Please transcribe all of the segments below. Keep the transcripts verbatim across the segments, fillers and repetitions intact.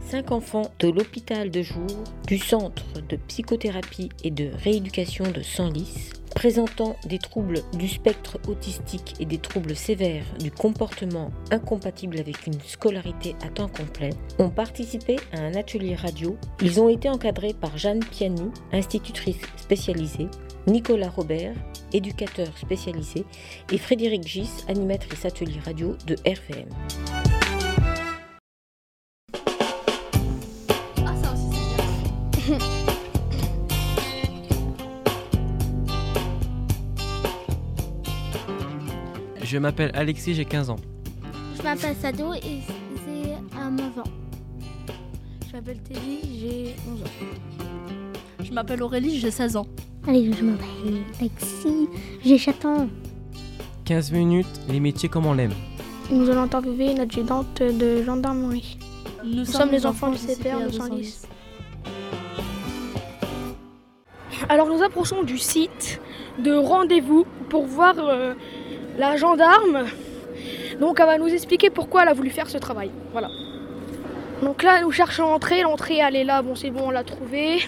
Cinq enfants de l'hôpital de jour du centre de psychothérapie et de rééducation de Senlis, présentant des troubles du spectre autistique et des troubles sévères du comportement incompatibles avec une scolarité à temps complet, ont participé à un atelier radio. Ils ont été encadrés par Jeanne Piani, institutrice spécialisée, Nicolas Robert, éducateur spécialisé, et Frédéric Gis, animatrice atelier radio de R V M. Ah, ça aussi c'est bien. Je m'appelle Alexis, j'ai quinze ans. Je m'appelle Sado et j'ai neuf ans. Je m'appelle Teddy, j'ai onze ans. Je m'appelle Aurélie, j'ai seize ans. Allez, je m'appelle Alexis, j'ai sept ans. quinze minutes, les métiers comme on l'aime. Nous allons interviewer une adjudante de gendarmerie. Nous, Nous sommes sommes les enfants du C P R de Senlis. Alors nous approchons du site de rendez-vous pour voir euh, la gendarme. Donc elle va nous expliquer pourquoi elle a voulu faire ce travail. Voilà. Donc là nous cherchons l'entrée. L'entrée elle est là, bon c'est bon, on l'a trouvée.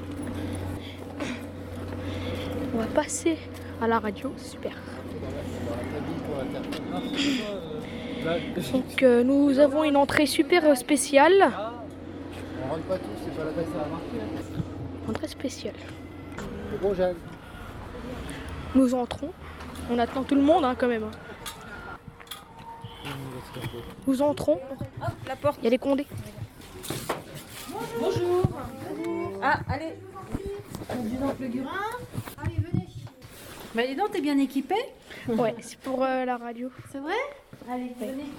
On va passer à la radio, super. Donc euh, nous avons une entrée super spéciale. On rentre pas tous, c'est pas la peine à remarquer. Entrée spéciale. C'est bon, Jeanne. Nous entrons. On attend tout le monde hein, quand même. Nous entrons. La porte. Il y a les condés. Bonjour. Ah, allez. Adjudant Le Gurin. Allez, venez. Bah dis donc, t'es bien équipée? Ouais, c'est pour euh, la radio. C'est vrai? Allez, Ouais. venez.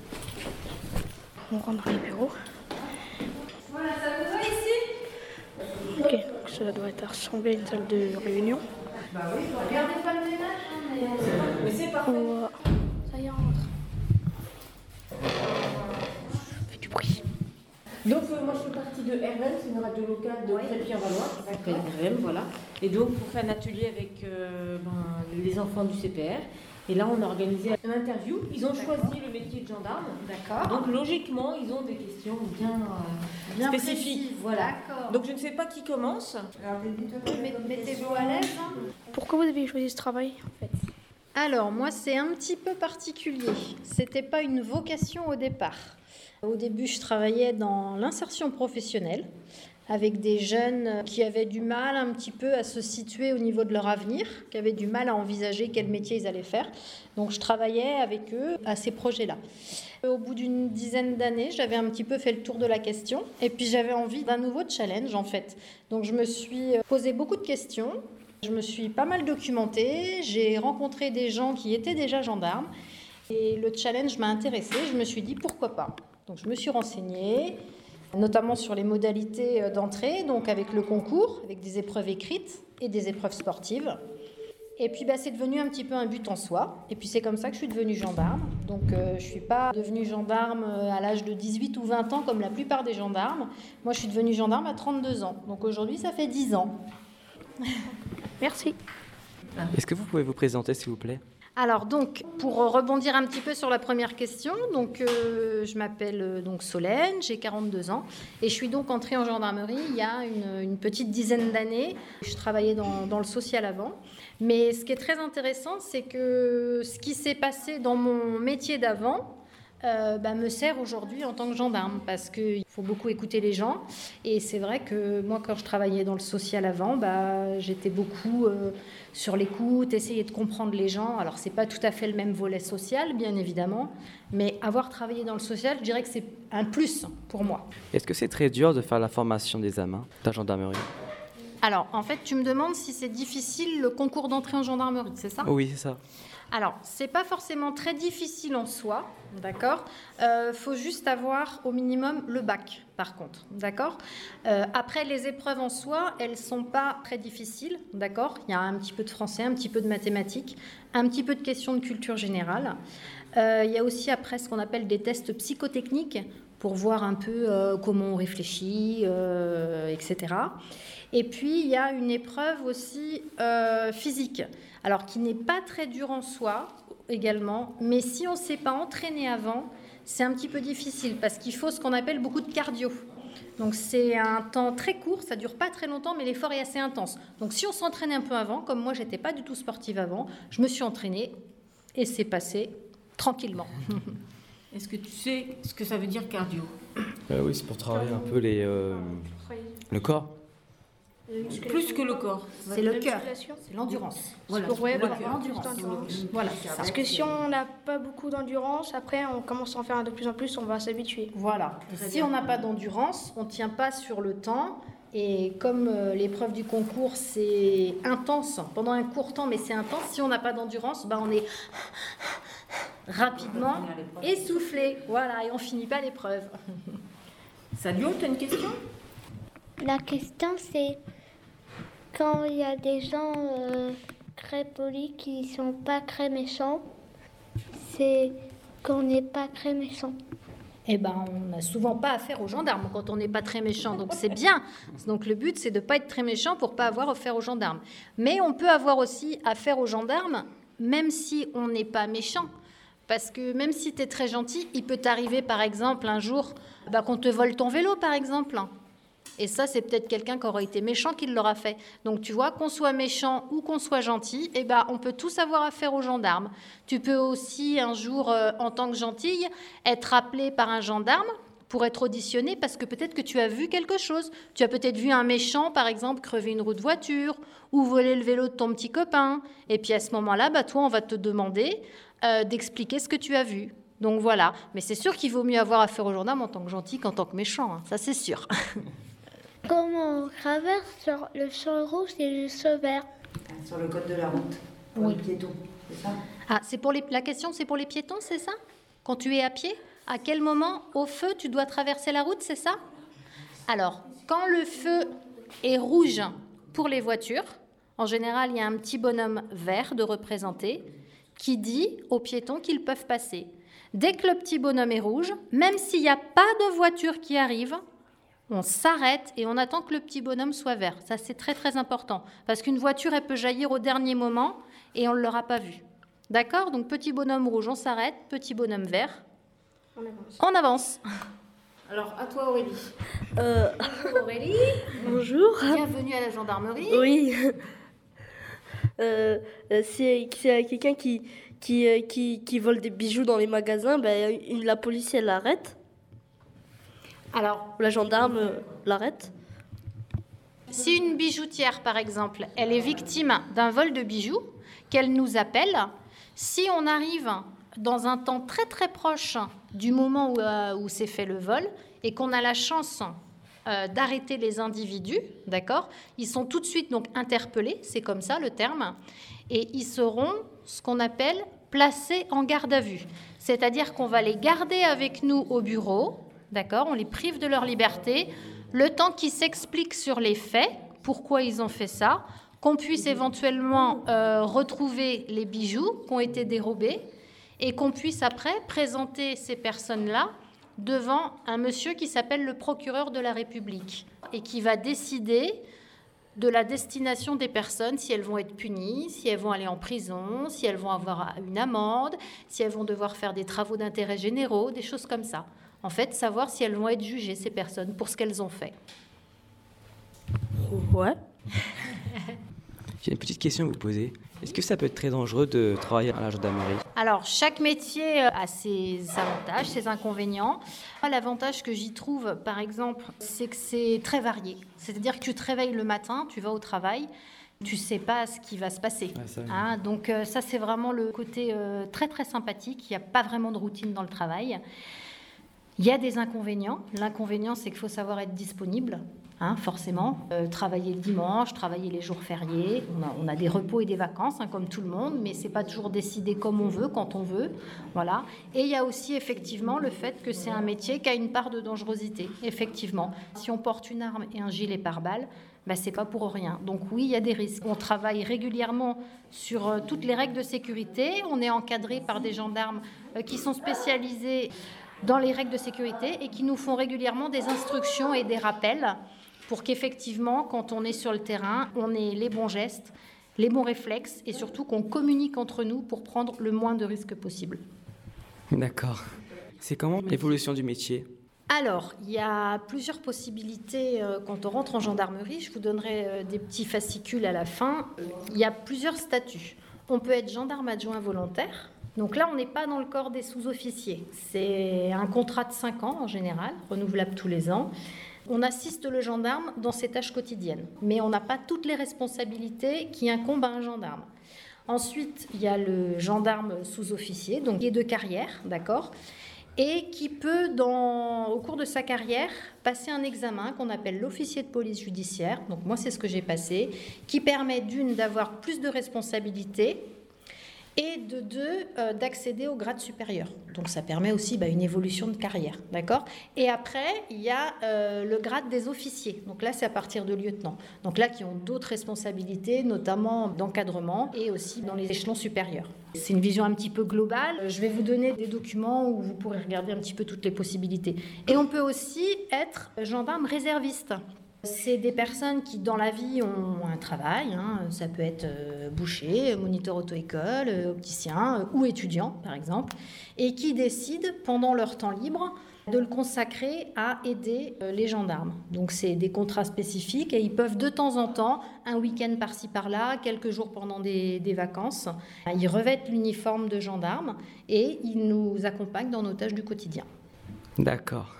On rentre dans les bureaux. Voilà, ça vous va ici? Ok, donc ça doit être ressemblé à une salle de réunion. Bah oui, regardez pas le ménage. Hein, mais... mais c'est parfait. On va... Ça y est, on rentre. Ça fait du bruit. Donc euh, moi je fais partie de R V M, c'est une radio locale de Crépy-en-Valois qui s'appelle R V M, voilà. Et donc on fait un atelier avec euh, ben, les enfants du C P R. Et là on a organisé une interview. Ils ont choisi le métier de gendarme. D'accord. Donc logiquement ils ont des questions bien, euh, Bien spécifiques. précises, Voilà. d'accord. Donc je ne sais pas qui commence. Alors, mettez-vous à l'aise. Hein. Pourquoi vous avez choisi ce travail en fait? Alors, moi, c'est un petit peu particulier. C'était pas une vocation au départ. Au début, je travaillais dans l'insertion professionnelle avec des jeunes qui avaient du mal un petit peu à se situer au niveau de leur avenir, qui avaient du mal à envisager quel métier ils allaient faire. Donc, je travaillais avec eux à ces projets-là. Au bout d'une dizaine d'années, j'avais un petit peu fait le tour de la question et puis j'avais envie d'un nouveau challenge en fait. Donc, je me suis posé beaucoup de questions. Je me suis pas mal documentée, j'ai rencontré des gens qui étaient déjà gendarmes et le challenge m'a intéressée. Je me suis dit pourquoi pas. Donc je me suis renseignée, notamment sur les modalités d'entrée, donc avec le concours, avec des épreuves écrites et des épreuves sportives. Et puis bah, c'est devenu un petit peu un but en soi. Et puis c'est comme ça que je suis devenue gendarme. Donc euh, je ne suis pas devenue gendarme à l'âge de dix-huit ou vingt ans comme la plupart des gendarmes. Moi je suis devenue gendarme à trente-deux ans. Donc aujourd'hui ça fait dix ans. Merci. Est-ce que vous pouvez vous présenter, s'il vous plaît? Alors donc, pour rebondir un petit peu sur la première question, donc euh, je m'appelle euh, donc Solène, j'ai quarante-deux ans et je suis donc entrée en gendarmerie il y a une, une petite dizaine d'années. Je travaillais dans, dans le social avant, mais ce qui est très intéressant, c'est que ce qui s'est passé dans mon métier d'avant Euh, bah, me sert aujourd'hui en tant que gendarme parce qu'il faut beaucoup écouter les gens et c'est vrai que moi quand je travaillais dans le social avant bah, j'étais beaucoup euh, sur l'écoute, essayer de comprendre les gens. Alors c'est pas tout à fait le même volet social bien évidemment, mais avoir travaillé dans le social, je dirais que c'est un plus pour moi. Est-ce que c'est très dur de faire la formation des amants de la gendarmerie? Alors en fait tu me demandes si c'est difficile le concours d'entrée en gendarmerie, c'est ça? Oui, c'est ça. Alors, c'est pas forcément très difficile en soi, d'accord. Euh, faut juste avoir au minimum le bac, par contre, d'accord. Euh, après, les épreuves en soi, elles sont pas très difficiles, d'accord. Il y a un petit peu de français, un petit peu de mathématiques, un petit peu de questions de culture générale. Euh, il y a aussi après ce qu'on appelle des tests psychotechniques pour voir un peu euh, comment on réfléchit, euh, et cetera. Et puis, il y a une épreuve aussi euh, physique, alors qui n'est pas très dure en soi, également. Mais si on ne s'est pas entraîné avant, c'est un petit peu difficile parce qu'il faut ce qu'on appelle beaucoup de cardio. Donc c'est un temps très court, ça ne dure pas très longtemps, mais l'effort est assez intense. Donc si on s'entraînait un peu avant, comme moi je n'étais pas du tout sportive avant, je me suis entraînée et c'est passé tranquillement. Est-ce que tu sais ce que ça veut dire cardio ? Euh, oui, c'est pour travailler un peu les, euh, le corps. Plus que le corps. C'est le cœur, c'est l'endurance. Voilà, pour ouais, voilà. l'endurance. Voilà. Parce que si on n'a pas beaucoup d'endurance, après on commence à en faire de plus en plus, on va s'habituer. Voilà. Et si on n'a pas d'endurance, on ne tient pas sur le temps. Et comme euh, l'épreuve du concours, c'est intense, pendant un court temps, mais c'est intense, si on n'a pas d'endurance, bah, on est rapidement essoufflé. Voilà, et on ne finit pas l'épreuve. Sadio, tu as une question ? La question, c'est quand il y a des gens euh, très polis qui ne sont pas très méchants, c'est qu'on n'est pas très méchant. Eh ben, on n'a souvent pas affaire aux gendarmes quand on n'est pas très méchant, donc c'est bien. Donc le but, c'est de ne pas être très méchant pour ne pas avoir affaire aux gendarmes. Mais on peut avoir aussi affaire aux gendarmes, même si on n'est pas méchant. Parce que même si tu es très gentil, il peut t'arriver, par exemple, un jour, bah, qu'on te vole ton vélo, par exemple. Et ça, c'est peut-être quelqu'un qui aurait été méchant qui l'aura fait. Donc, tu vois, qu'on soit méchant ou qu'on soit gentil, eh ben, on peut tous avoir affaire aux gendarmes. Tu peux aussi, un jour, euh, en tant que gentille, être appelé par un gendarme pour être auditionné parce que peut-être que tu as vu quelque chose. Tu as peut-être vu un méchant, par exemple, crever une roue de voiture ou voler le vélo de ton petit copain. Et puis, à ce moment-là, bah, toi, on va te demander euh, d'expliquer ce que tu as vu. Donc, voilà. Mais c'est sûr qu'il vaut mieux avoir affaire aux gendarmes en tant que gentil qu'en tant que méchant. Hein. Ça, c'est sûr. Comment on traverse sur le champ rouge et le champ vert ? Sur le code de la route, pour oui. les piétons, c'est ça ? Ah, c'est pour les... la question, c'est pour les piétons, c'est ça ? Quand tu es à pied, à quel moment, au feu, tu dois traverser la route, c'est ça ? Alors, quand le feu est rouge pour les voitures, en général, il y a un petit bonhomme vert de représenté qui dit aux piétons qu'ils peuvent passer. Dès que le petit bonhomme est rouge, même s'il n'y a pas de voiture qui arrive, on s'arrête et on attend que le petit bonhomme soit vert. Ça, c'est très, très important. Parce qu'une voiture, elle peut jaillir au dernier moment et on ne l'aura pas vue. D'accord ? Donc, petit bonhomme rouge, on s'arrête. Petit bonhomme vert, on avance. On avance. Alors, à toi, Aurélie. Euh... Bonjour, Aurélie. Bonjour. Bienvenue à la gendarmerie. Oui. euh, c'est c'est quelqu'un qui, qui, qui, qui vole des bijoux dans les magasins. Ben, une, la police, elle l'arrête. Alors, la gendarme euh, l'arrête. Si une bijoutière, par exemple, elle est victime d'un vol de bijoux, qu'elle nous appelle, si on arrive dans un temps très très proche du moment où, euh, où s'est fait le vol et qu'on a la chance euh, d'arrêter les individus, d'accord, ils sont tout de suite donc interpellés, c'est comme ça le terme, et ils seront ce qu'on appelle placés en garde à vue. C'est-à-dire qu'on va les garder avec nous au bureau. D'accord, on les prive de leur liberté, le temps qu'ils s'expliquent sur les faits, pourquoi ils ont fait ça, qu'on puisse éventuellement euh, retrouver les bijoux qui ont été dérobés et qu'on puisse après présenter ces personnes-là devant un monsieur qui s'appelle le procureur de la République et qui va décider de la destination des personnes, si elles vont être punies, si elles vont aller en prison, si elles vont avoir une amende, si elles vont devoir faire des travaux d'intérêt généraux, des choses comme ça. En fait, savoir si elles vont être jugées, ces personnes, pour ce qu'elles ont fait. Ouais. J'ai une petite question à vous poser. Est-ce que ça peut être très dangereux de travailler à la gendarmerie ? Alors, chaque métier a ses avantages, ses inconvénients. L'avantage que j'y trouve, par exemple, c'est que c'est très varié. C'est-à-dire que tu te réveilles le matin, tu vas au travail, tu ne sais pas ce qui va se passer. Ouais, ça, oui. hein, donc euh, ça, c'est vraiment le côté euh, très, très sympathique. Il n'y a pas vraiment de routine dans le travail. Il y a des inconvénients. L'inconvénient, c'est qu'il faut savoir être disponible, hein, forcément. Euh, travailler le dimanche, travailler les jours fériés. On a, on a des repos et des vacances, hein, comme tout le monde, mais ce n'est pas toujours décidé comme on veut, quand on veut. Voilà. Et il y a aussi, effectivement, le fait que c'est un métier qui a une part de dangerosité, effectivement. Si on porte une arme et un gilet pare-balles, ben, ce n'est pas pour rien. Donc oui, il y a des risques. On travaille régulièrement sur euh, toutes les règles de sécurité. On est encadré par des gendarmes euh, qui sont spécialisés dans les règles de sécurité et qui nous font régulièrement des instructions et des rappels pour qu'effectivement, quand on est sur le terrain, on ait les bons gestes, les bons réflexes et surtout qu'on communique entre nous pour prendre le moins de risques possible. D'accord. C'est comment l'évolution du métier ? Alors, il y a plusieurs possibilités euh, quand on rentre en gendarmerie. Je vous donnerai euh, des petits fascicules à la fin. Il y a plusieurs statuts. On peut être gendarme adjoint volontaire. Donc là, on n'est pas dans le corps des sous-officiers. C'est un contrat de cinq ans en général, renouvelable tous les ans. On assiste le gendarme dans ses tâches quotidiennes, mais on n'a pas toutes les responsabilités qui incombent à un gendarme. Ensuite, il y a le gendarme sous-officier, donc qui est de carrière, d'accord ? Et qui peut, dans, au cours de sa carrière, passer un examen qu'on appelle l'officier de police judiciaire. Donc moi, c'est ce que j'ai passé, qui permet d'une, d'avoir plus de responsabilités et de deux, euh, d'accéder au grade supérieur. Donc ça permet aussi bah, une évolution de carrière, d'accord ? Et après, il y a euh, le grade des officiers. Donc là, c'est à partir de lieutenant. Donc là, qui ont d'autres responsabilités, notamment d'encadrement et aussi dans les échelons supérieurs. C'est une vision un petit peu globale. Je vais vous donner des documents où vous pourrez regarder un petit peu toutes les possibilités. Et on peut aussi être gendarme réserviste. C'est des personnes qui, dans la vie, ont un travail. Hein. Ça peut être euh, boucher, moniteur auto-école, euh, opticien euh, ou étudiant, par exemple, et qui décident, pendant leur temps libre, de le consacrer à aider euh, les gendarmes. Donc, c'est des contrats spécifiques et ils peuvent de temps en temps, un week-end par-ci par-là, quelques jours pendant des, des vacances, ils revêtent l'uniforme de gendarme et ils nous accompagnent dans nos tâches du quotidien. D'accord.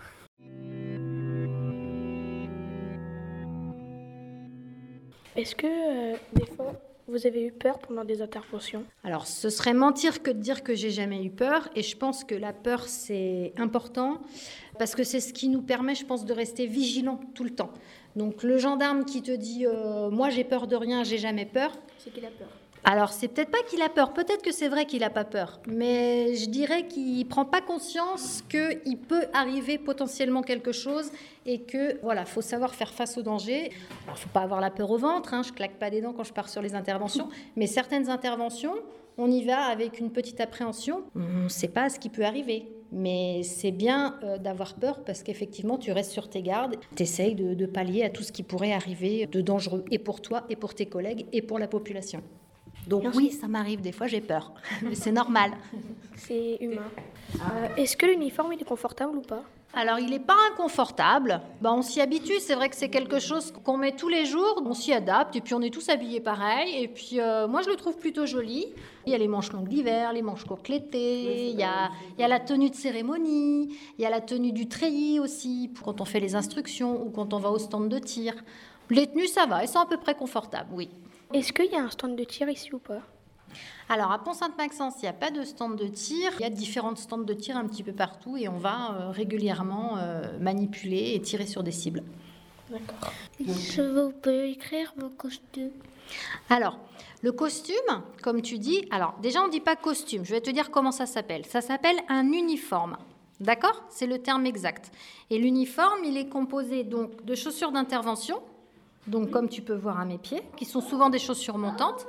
Est-ce que euh, des fois vous avez eu peur pendant des interventions ? Alors, ce serait mentir que de dire que j'ai jamais eu peur, et je pense que la peur c'est important parce que c'est ce qui nous permet, je pense, de rester vigilant tout le temps. Donc, le gendarme qui te dit euh, moi j'ai peur de rien, j'ai jamais peur. C'est qu'il a peur. Alors, c'est peut-être pas qu'il a peur, peut-être que c'est vrai qu'il n'a pas peur, mais je dirais qu'il ne prend pas conscience qu'il peut arriver potentiellement quelque chose et que, voilà, faut savoir faire face au danger. Alors, il ne faut pas avoir la peur au ventre, hein, je ne claque pas des dents quand je pars sur les interventions, mais certaines interventions, on y va avec une petite appréhension, on ne sait pas ce qui peut arriver. Mais c'est bien euh, d'avoir peur parce qu'effectivement, tu restes sur tes gardes, tu essayes de, de pallier à tout ce qui pourrait arriver de dangereux, et pour toi, et pour tes collègues, et pour la population. Donc oui, ça m'arrive, des fois j'ai peur, mais c'est normal. C'est humain. Euh, est-ce que l'uniforme il est confortable ou pas ? Alors il n'est pas inconfortable, ben, on s'y habitue, c'est vrai que c'est quelque chose qu'on met tous les jours, on s'y adapte et puis on est tous habillés pareil. Et puis euh, moi je le trouve plutôt joli. Il y a les manches longues l'hiver, les manches courtes l'été, il y a, il y a la tenue de cérémonie, il y a la tenue du treillis aussi, pour quand on fait les instructions ou quand on va au stand de tir. Les tenues ça va, elles sont à peu près confortables, oui. Est-ce qu'il y a un stand de tir ici ou pas ? Alors, à Pont-Sainte-Maxence, il n'y a pas de stand de tir. Il y a différents stands de tir un petit peu partout et on va euh, régulièrement euh, manipuler et tirer sur des cibles. D'accord. Je vous peux écrire mon costume. Alors, le costume, comme tu dis, alors déjà on ne dit pas costume, je vais te dire comment ça s'appelle. Ça s'appelle un uniforme. D'accord ? C'est le terme exact. Et l'uniforme, il est composé donc de chaussures d'intervention, donc comme tu peux voir à mes pieds, qui sont souvent des chaussures montantes,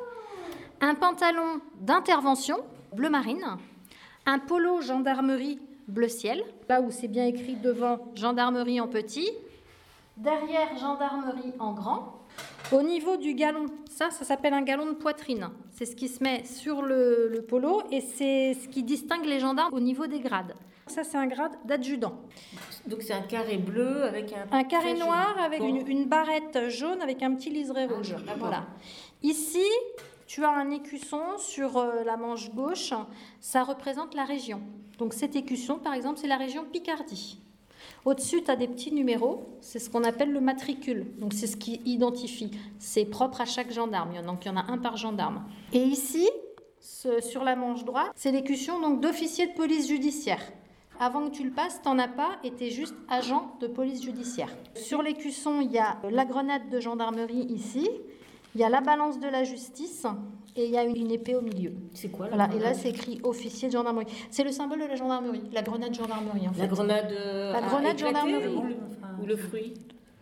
un pantalon d'intervention bleu marine, un polo gendarmerie bleu ciel, là où c'est bien écrit devant gendarmerie en petit, derrière gendarmerie en grand. Au niveau du galon, ça, ça s'appelle un galon de poitrine. C'est ce qui se met sur le, le polo et c'est ce qui distingue les gendarmes au niveau des grades. Ça, c'est un grade d'adjudant. Donc c'est un carré bleu avec un... Un carré noir jaune. avec Bon. une, une barrette jaune avec un petit liseré rouge. Ah, voilà. Ici, tu as un écusson sur euh, la manche gauche. Ça représente la région. Donc cet écusson, par exemple, c'est la région Picardie. Au-dessus, tu as des petits numéros. C'est ce qu'on appelle le matricule. Donc c'est ce qui identifie. C'est propre à chaque gendarme. Donc il y en a un par gendarme. Et ici, ce, sur la manche droite, c'est l'écusson donc d'officier de police judiciaire. Avant que tu le passes, tu n'en as pas et tu es juste agent de police judiciaire. Sur l'écusson, il y a la grenade de gendarmerie ici, il y a la balance de la justice et il y a une épée au milieu. C'est quoi la voilà, et là, c'est écrit officier de gendarmerie. C'est le symbole de la gendarmerie, la grenade gendarmerie en fait. La grenade, euh, La grenade éclatée, gendarmerie. ou le, ou le fruit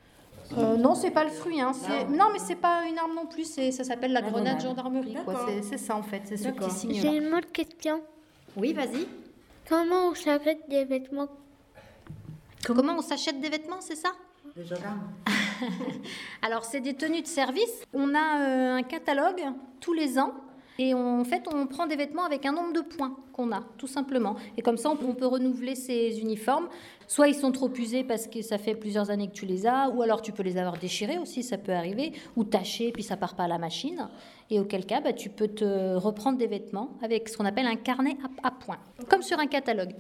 Euh, non, c'est pas le fruit. Hein. C'est... Non. non, mais c'est pas une arme non plus. C'est... Ça s'appelle la, La grenade, grenade. gendarmerie. Quoi. D'accord. C'est... c'est ça en fait. C'est ce D'accord. petit signe-là. J'ai une autre question. Oui, vas-y. Comment on s'achète des vêtements? Comment on s'achète des vêtements, c'est ça? Les gendarmes. Alors, c'est des tenues de service. On a euh, un catalogue tous les ans. Et on, en fait, on prend des vêtements avec un nombre de points qu'on a, tout simplement. Et comme ça, on peut, on peut renouveler ces uniformes. Soit ils sont trop usés parce que ça fait plusieurs années que tu les as, ou alors tu peux les avoir déchirés aussi, ça peut arriver, ou tachés, puis ça part pas à la machine. Et auquel cas, bah, tu peux te reprendre des vêtements avec ce qu'on appelle un carnet à, à points, comme sur un catalogue.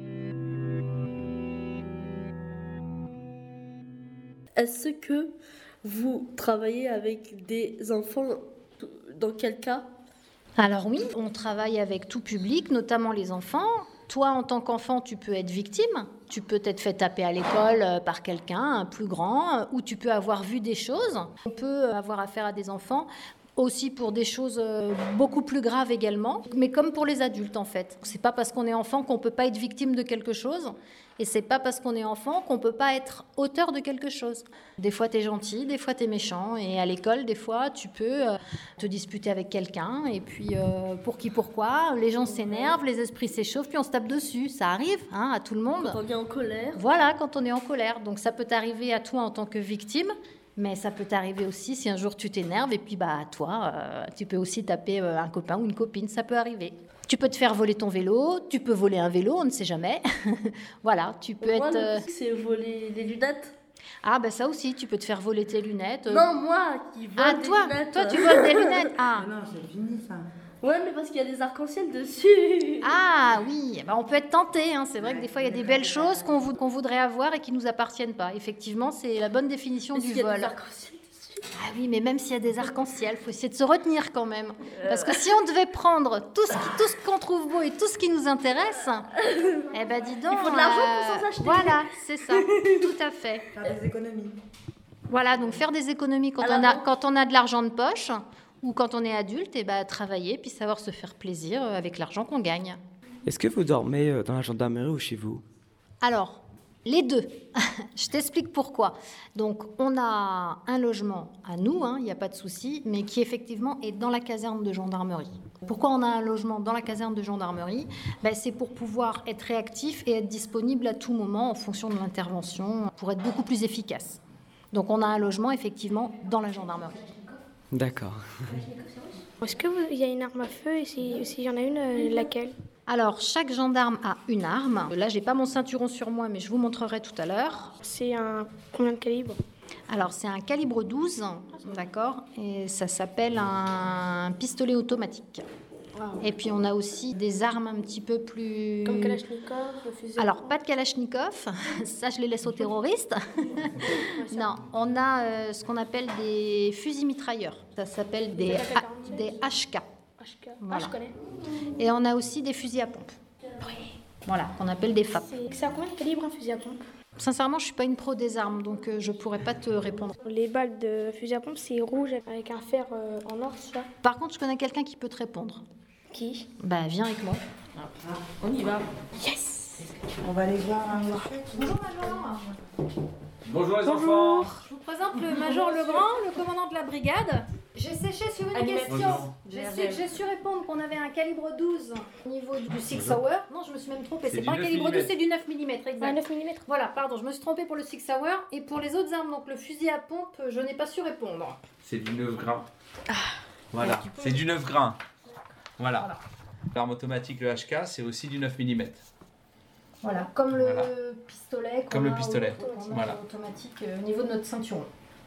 Est-ce que vous travaillez avec des enfants? Dans quel cas? Alors oui, on travaille avec tout public, notamment les enfants. Toi, en tant qu'enfant, tu peux être victime. Tu peux t'être fait taper à l'école par quelqu'un, un plus grand, ou tu peux avoir vu des choses. On peut avoir affaire à des enfants aussi pour des choses beaucoup plus graves également, mais comme pour les adultes en fait. C'est pas parce qu'on est enfant qu'on peut pas être victime de quelque chose, et c'est pas parce qu'on est enfant qu'on peut pas être auteur de quelque chose. Des fois t'es gentil, des fois t'es méchant, et à l'école des fois tu peux te disputer avec quelqu'un, et puis euh, pour qui pourquoi, les gens s'énervent, les esprits s'échauffent, puis on se tape dessus. Ça arrive hein, à tout le monde. Quand on est en colère. Voilà, quand on est en colère. Donc ça peut t'arriver à toi en tant que victime. Mais ça peut t'arriver aussi si un jour tu t'énerves et puis bah toi, euh, tu peux aussi taper euh, un copain ou une copine, ça peut arriver. Tu peux te faire voler ton vélo, tu peux voler un vélo, on ne sait jamais. Voilà, tu peux moi, être... le euh, truc, c'est voler les lunettes. Ah bah ça aussi, tu peux te faire voler tes lunettes. euh. Non, moi qui vole Ah des toi, lunettes. toi tu voles des lunettes. Ah, Non, c'est fini ça. Ouais, mais parce qu'il y a des arcs-en-ciel dessus. ah oui, bah, on peut être tenté. Hein. C'est vrai que des fois il y a des belles choses qu'on vou- qu'on voudrait avoir et qui nous appartiennent pas. Effectivement, c'est la bonne définition Parce du qu'il y a des vol. arcs-en-ciel dessus. Ah oui, mais même s'il y a des arcs-en-ciel, il faut essayer de se retenir quand même. Parce que si on devait prendre tout ce, qui- tout ce qu'on trouve beau et tout ce qui nous intéresse, eh ben dis donc... Il faut de l'argent pour s'en acheter. Voilà, c'est ça, tout à fait. Faire des économies. Voilà, donc faire des économies quand, on a, quand on a de l'argent de poche ou quand on est adulte, et ben travailler puis savoir se faire plaisir avec l'argent qu'on gagne. Est-ce que vous dormez euh, dans la gendarmerie ou chez vous? Alors, les deux. Je t'explique pourquoi. Donc, on a un logement à nous, il n'y a pas de souci, mais qui effectivement est dans la caserne de gendarmerie. Pourquoi on a un logement dans la caserne de gendarmerie? Ben, c'est pour pouvoir être réactif et être disponible à tout moment en fonction de l'intervention, pour être beaucoup plus efficace. Donc, on a un logement effectivement dans la gendarmerie. D'accord. Est-ce qu'il y a une arme à feu et si- s'il y en a une, euh, laquelle? Alors, chaque gendarme a une arme. Là, j'ai pas mon ceinturon sur moi, mais je vous montrerai tout à l'heure. C'est un combien de calibre? Alors, c'est un calibre douze, d'accord, et ça s'appelle un pistolet automatique. Et puis, on a aussi des armes un petit peu plus... Comme Kalachnikov, le fusil. Alors, pas de Kalachnikov, ça, je les laisse aux terroristes. Non, on a euh, ce qu'on appelle des fusils mitrailleurs. Ça s'appelle des, A- des H K. H K. Voilà. Ah, je connais. Et on a aussi des fusils à pompe. Voilà, qu'on appelle des F A P. C'est c'est à combien de calibre un fusil à pompe? Sincèrement, je suis pas une pro des armes, donc euh, je pourrais pas te répondre. Les balles de fusil à pompe, c'est rouge avec un fer euh, en or, c'est ça? Par contre, je connais quelqu'un qui peut te répondre. Qui? Bah, viens avec moi. On y va. Yes! On va aller voir un... Bonjour, Major. Bonjour les enfants. Je vous présente le Major Legrand, le commandant de la brigade. J'ai séché sur une Animation. question. J'ai su, j'ai su répondre qu'on avait un calibre douze au niveau du Six Hour. Non, je me suis même trompée. C'est C'est du pas un neuf calibre douze, millimètres. c'est du neuf millimètres. Exact. Ah, neuf millimètres. Voilà, pardon, je me suis trompée pour le Six Hour. Et pour les autres armes, donc le fusil à pompe, je n'ai pas su répondre. C'est du neuf grains. Voilà, c'est du neuf grains. Voilà. L'arme automatique, le H K, c'est aussi du neuf millimètres. Voilà, comme le Voilà. pistolet. qu'on Comme le a au- pistolet, qu'on a voilà. automatique euh, au niveau de notre ceinturon.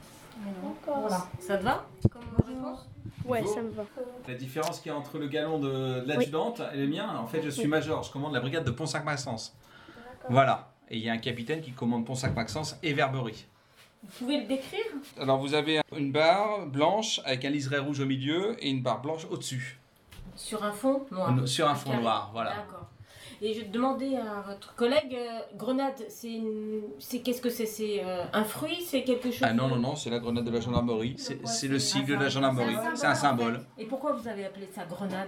Voilà. Ça te va comme réponse? Ouais, ça me va. La différence qu'il y a entre le galon de, de l'adjudante et le mien, en fait, je suis major, je commande la brigade de Pont-Sac-Maxence. Voilà. Et il y a un capitaine qui commande Pont-Sac-Maxence et Verberie. Vous pouvez le décrire? Alors vous avez une barre blanche avec un liseré rouge au milieu et une barre blanche au-dessus. Sur un fond noir. No- sur un fond carré. noir, voilà. D'accord. Et je demandais à votre collègue, euh, grenade, c'est une... c'est qu'est-ce que c'est? C'est euh, un fruit? C'est quelque chose? Ah non, non, non, c'est la grenade de la gendarmerie. C'est Pourquoi c'est le c'est sigle un de la symbole? gendarmerie. C'est un symbole. Et pourquoi vous avez appelé ça grenade?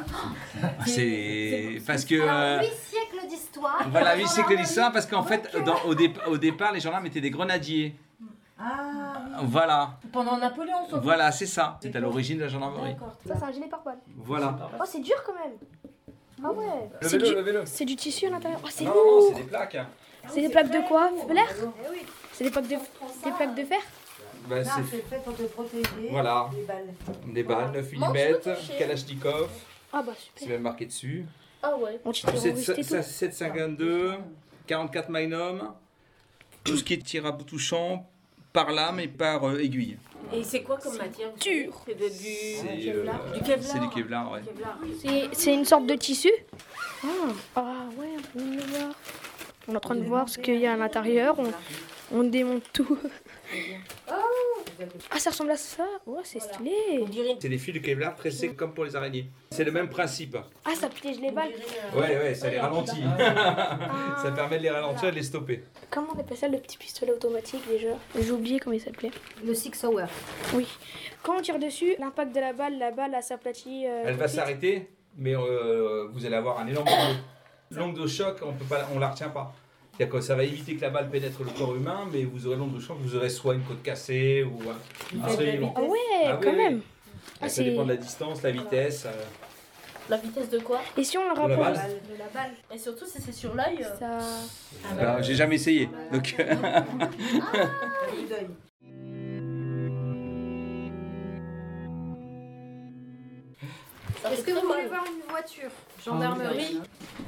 C'est parce que... Alors, euh, huit siècles d'histoire. Voilà, oui, c'est que l'histoire, parce qu'en fait, dans- au, dé- au départ, les gendarmes étaient des grenadiers. Ah, Voilà, Pendant Napoléon, sauf. voilà, c'est ça. C'est à l'origine de la gendarmerie. D'accord. Ça, c'est un gilet pare-balles. Voilà. Oh, c'est dur quand même. Ah ouais. C'est Levez-le, du... levez-le. c'est du tissu à l'intérieur. Oh, c'est Non, non, non, lourd. c'est des plaques. C'est des plaques de quoi? Flair? C'est des plaques de... des plaques de fer? bah, Non, c'est c'est fait pour te protéger. Voilà. Des balles. des balles, neuf millimètres, Kalachnikov, Ah bah c'est super. même marqué dessus. Ah ouais. sept cinquante-deux, quarante-quatre Magnum, tout ce qui est tir à bout touchant, par lame et par euh, aiguille. Et c'est quoi comme matière? Dur. C'est de- du... C'est euh, Du Kevlar. c'est du Kevlar, ouais. Kevlar. C'est- C'est une sorte de tissu. Ah, ah ouais, on peut le voir. On est en train de voir ce qu'il y a à l'intérieur. On, on démonte tout. Ah, ça ressemble à ça. Ouais, c'est stylé. C'est des fils de Kevlar tressés comme pour les araignées. C'est le même principe. Ah, ça piège les balles. Ouais, ouais, ça les ralentit. Ça permet de les ralentir et de les stopper. Comment on appelle ça, le petit pistolet automatique déjà? J'ai oublié comment il s'appelait. Le Six Hour. Oui. Quand on tire dessus, l'impact de la balle, la balle, elle s'aplatit. euh, Elle tout va de suite. s'arrêter, mais euh, vous allez avoir un énorme l'onde. L'onde de choc, on peut pas, on la retient pas. C'est-à-dire que ça va éviter que la balle pénètre le corps humain, mais vous aurez l'onde de choc, vous aurez soit une côte cassée ou un, un sédiment. Ah ouais, Ah oui, quand oui. même. Ça Ah, c'est- dépend de la distance, la vitesse. euh. La vitesse de quoi? Et si on le De la rapproche balle. De la balle. Et surtout, si c'est sur l'œil. euh, ça... Alors, j'ai jamais essayé. Donc... Est-ce que vous voulez voir une voiture? Gendarmerie.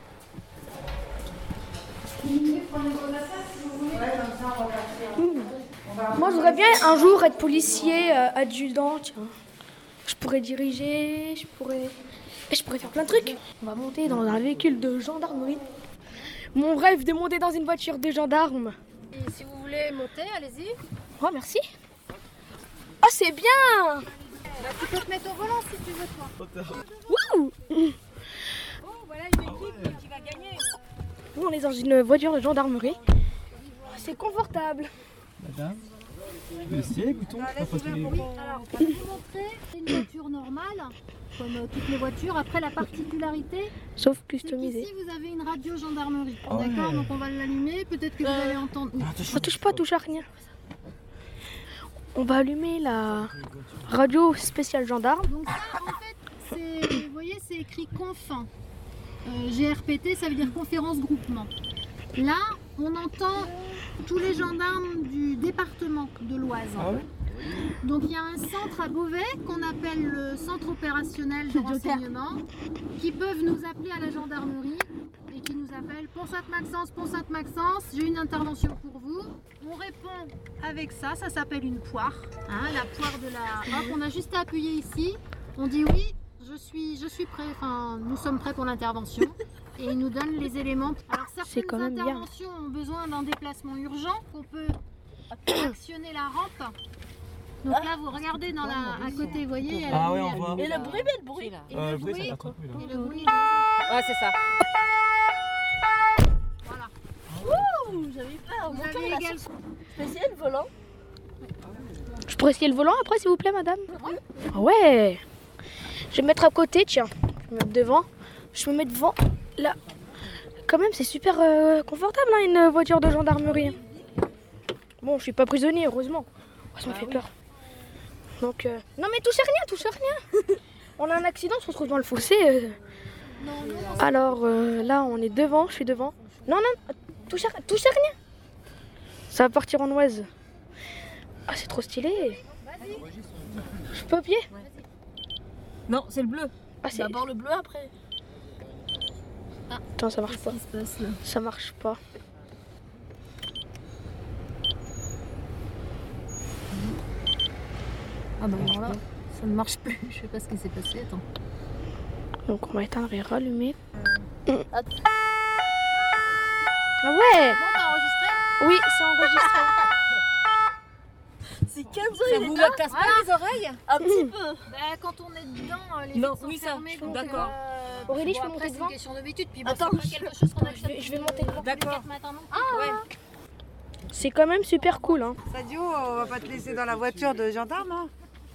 Moi, je voudrais bien un jour être policier, euh, adjudant, tiens. Je pourrais diriger, je pourrais... Et je pourrais faire plein de trucs. On va monter dans un véhicule de gendarmerie. Mon rêve de monter dans une voiture de gendarme. Et si vous voulez monter, allez-y. Oh, merci. Oh, c'est bien. Bah, tu peux te mettre au volant si tu veux, toi. Wouh. Oh, voilà une équipe qui va gagner. Nous, on est dans une voiture de gendarmerie. Oh, c'est confortable. Madame, merci, écoutons. Alors, pour vous montrer, c'est une voiture normale, comme euh, toutes les voitures. Après, la particularité, Sauf c'est customisé. qu'ici, vous avez une radio gendarmerie. Ah ouais. D'accord, donc on va l'allumer. Peut-être que vous allez entendre. Ça touche pas, touche à rien. On va allumer la radio spéciale gendarme. Donc ça, en fait, c'est, vous voyez, c'est écrit conf. Euh, G R P T, ça veut dire conférence groupement. Là, on entend tous les gendarmes du département de l'Oise. Ah ouais. Donc il y a un centre à Beauvais qu'on appelle le centre opérationnel de renseignement qui peuvent nous appeler à la gendarmerie et qui nous appellent Pont-Sainte-Maxence, Pont-Sainte-Maxence, j'ai une intervention pour vous. On répond avec ça, ça s'appelle une poire, hein, la poire de la... Hop, on a juste à appuyer ici, on dit oui, je suis, je suis prêt, enfin nous sommes prêts pour l'intervention. Et ils nous donnent les éléments. Alors certaines quand même bien. interventions ont besoin d'un déplacement urgent, qu'on peut actionner la rampe. Donc là, vous regardez dans la, à côté, vous voyez. elle a Ah mis- ouais, on voit. Et le bruit, mais le bruit. Et Euh, le le bruit, bruit, ça pas trop, là. et le bruit. Ouais, c'est ça. Voilà. Ouh, j'avais peur. Vous Moteur, avez il a également- spécial volant. Je pourrais essayer le volant après, s'il vous plaît, madame? Ah ouais. Je vais me mettre à côté, tiens. Je vais me mettre devant. Je me mets devant. Là. Quand même, c'est super euh, confortable, hein, une voiture de gendarmerie. Bon, je suis pas prisonnier, heureusement. Oh, ça me fait peur. Donc, euh, non mais touchez rien, touchez rien. On a un accident, on se retrouve dans le fossé. euh. Alors euh, là, on est devant, je suis devant. Non, non, touchez, touchez rien. Ça va partir en Oise. Ah, c'est trop stylé. Je peux pied? Non, c'est le bleu. Ah, c'est... D'abord le bleu, après. Attends, ça marche pas. Qu'est-ce qui se passe là? Ça marche pas. Ah bah alors là, ça ne marche plus. Je sais pas ce qui s'est passé. Attends. Donc on va éteindre et rallumer. Attends. Ah ouais. Bon, t'as enregistré? Oui, c'est enregistré. Si Kenzo Ça il est vous là, casse pas les oreilles? un petit peu. Bah, quand on est dedans, euh, les Non, vitres sont oui, ça, fermées, donc, d'accord. euh, Aurélie, je peux bon, monter après, c'est devant? une question d'habitude. Puis bon, Attends, c'est pas quelque chose qu'on Je accepte. vais, je vais monter devant. D'accord. Ah Ouais. C'est quand même super cool, hein. Sadio, on va pas te laisser dans la voiture de gendarme. Hein.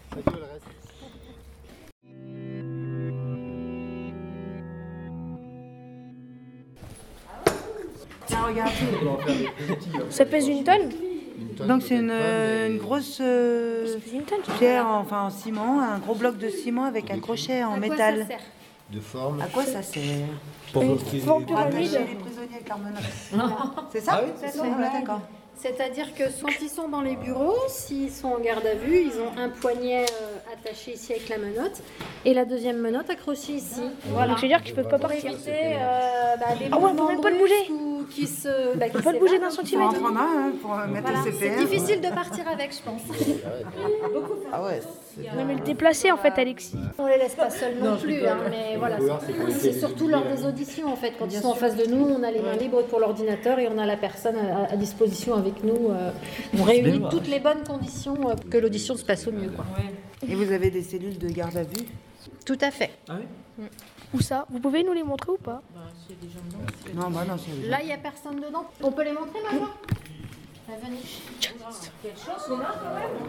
Tiens, regarde. Ça pèse une tonne? Donc c'est une, une grosse euh, Ça pèse une tonne. pierre, enfin en ciment, un gros bloc de ciment avec un crochet en métal. De forme. À quoi ça sert? Pour Une bloquer forme les- Attacher pyramide. les prisonniers avec leur menottes. C'est ça? Ah oui, c'est c'est ça. ça. Ouais, d'accord. C'est-à-dire que quand ils sont dans les bureaux, s'ils sont en garde à vue, ils ont un poignet euh, attaché ici avec la menotte et la deuxième menotte accrochée ici. Voilà. Donc, c'est-à-dire qu'ils ne peuvent pas partir. Pour éviter euh, bah, des Ah ouais, on peut même pas le bouger. ou qui se, bah, On peut pas le bouger d'un centimètre. On en prend un hein, pour mettre Voilà. le C P R. C'est difficile de partir avec, je pense. Ah ouais. Non, mais le déplacer en fait, Alexis. On les laisse pas seuls non, plus, hein, mais voilà, c'est, c'est surtout lors des auditions en fait. Quand ils sont en face de nous, on a les mains libres pour l'ordinateur et on a la personne à, à disposition avec nous. Euh, on réunit toutes les bonnes conditions euh, pour que l'audition se passe au mieux. Quoi. Et vous avez des cellules de garde à vue? Tout à fait. Ah oui Mm. Où ça? Vous pouvez nous les montrer ou pas? Non, bah non, c'est... Là, il n'y a personne dedans. On peut les montrer maintenant? Venez. Quelle chance on a quand même.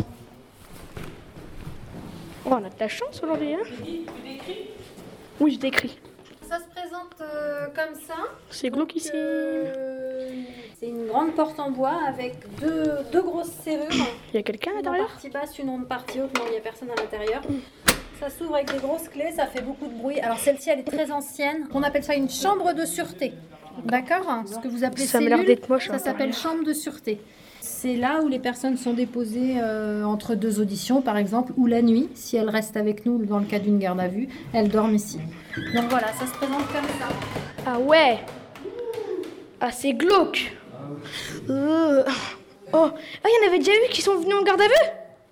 Oh, on a de la chance aujourd'hui, hein? Tu dis, tu décris? Oui, je décris. Ça se présente euh, comme ça. C'est glauque ici. Euh, c'est une grande porte en bois avec deux, deux grosses serrures. Il y a quelqu'un à Une en l'intérieur? partie basse, une en partie haute. Non, il n'y a personne à l'intérieur. Ça s'ouvre avec des grosses clés, ça fait beaucoup de bruit. Alors celle-ci, elle est très ancienne. On appelle ça une chambre de sûreté. D'accord? Ce que vous appelez Ça m'a l'air cellule, d'être moche, ça hein, s'appelle par chambre de sûreté. C'est là où les personnes sont déposées euh, entre deux auditions, par exemple, ou la nuit. Si elles restent avec nous dans le cas d'une garde à vue, elles dorment ici. Donc voilà, ça se présente comme ça. Ah ouais. Ah, c'est glauque. Euh. Oh, ah, il y en avait déjà eu qui sont venus en garde à vue?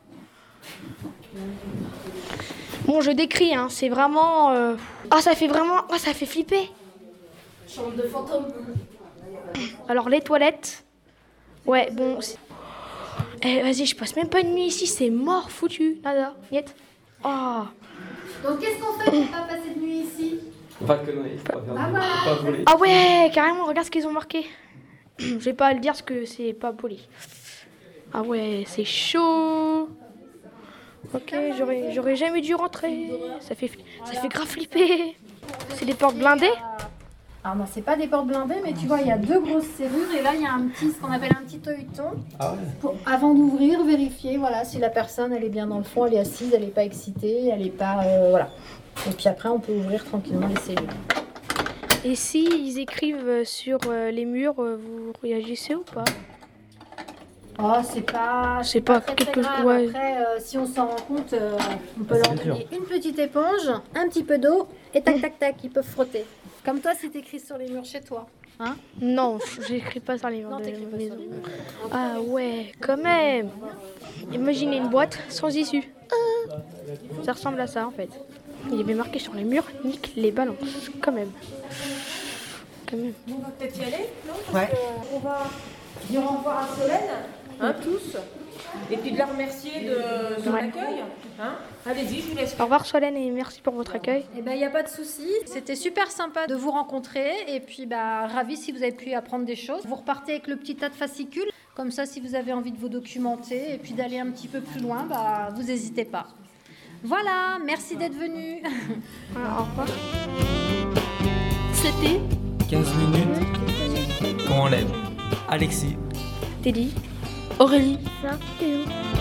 Bon, je décris, hein, c'est vraiment... euh, Ah, ça fait vraiment... Ah, ça fait flipper. Chambre de fantôme. Alors, les toilettes... Ouais, bon... c'est- Eh, vas-y, je passe même pas une nuit ici, c'est mort, foutu. Nada, niet. Oh. Donc qu'est-ce qu'on fait pour pas passer de nuit ici? Pas de conneries, pas faire Ah de- voilà. pas voler. Ah ouais, carrément, regarde ce qu'ils ont marqué. Je vais pas le dire parce que c'est pas poli. Ah ouais, c'est chaud. Ok, j'aurais, j'aurais jamais dû rentrer. Ça fait, ça fait grave flipper. C'est des portes blindées? Alors non, c'est pas des portes blindées, mais tu vois, il y a deux grosses serrures et là, il y a un petit, ce qu'on appelle un petit œilleton. Ah ouais. Pour, avant d'ouvrir, vérifier, voilà, si la personne, elle est bien dans le fond, elle est assise, elle n'est pas excitée, elle n'est pas... euh, voilà. Et puis après, on peut ouvrir tranquillement les cellules. Et si ils écrivent sur euh, les murs, euh, vous réagissez ou pas? Oh, c'est pas... C'est pas très, quelque très chose... grave. Ouais. Après, euh, si on s'en rend compte, euh, on peut Ah, leur c'est dur. donner une petite éponge, un petit peu d'eau, et tac, tac, tac, ils peuvent frotter. Comme toi, c'est écrit sur les murs chez toi. Hein? Non, j'écris pas sur les murs Non, de t'écris la pas maison. sur les murs. Ah ouais, quand même. Imaginez une boîte sans issue. Ah. Ça ressemble à ça en fait. Il y avait marqué sur les murs, nique les balances, quand même. Quand même. On va peut-être y aller, non? Ouais. On va dire au revoir à Solène, hein, tous. Et puis de la remercier de son Ouais. accueil. Hein. Allez-y, je vous laisse. Au revoir Solène et merci pour votre accueil. Eh ben, il n'y a pas de souci. C'était super sympa de vous rencontrer. Et puis, bah, ravi si vous avez pu apprendre des choses. Vous repartez avec le petit tas de fascicules. Comme ça, si vous avez envie de vous documenter et puis d'aller un petit peu plus loin, bah, vous n'hésitez pas. Voilà, merci d'être venu. Voilà, au revoir. C'était quinze minutes. Comment on lève? Alexis. Teddy. Aurélie. Ça, et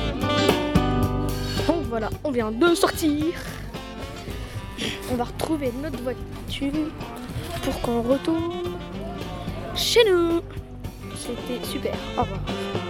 Donc voilà, on vient de sortir. On va retrouver notre voiture pour qu'on retourne chez nous. C'était super. Au revoir.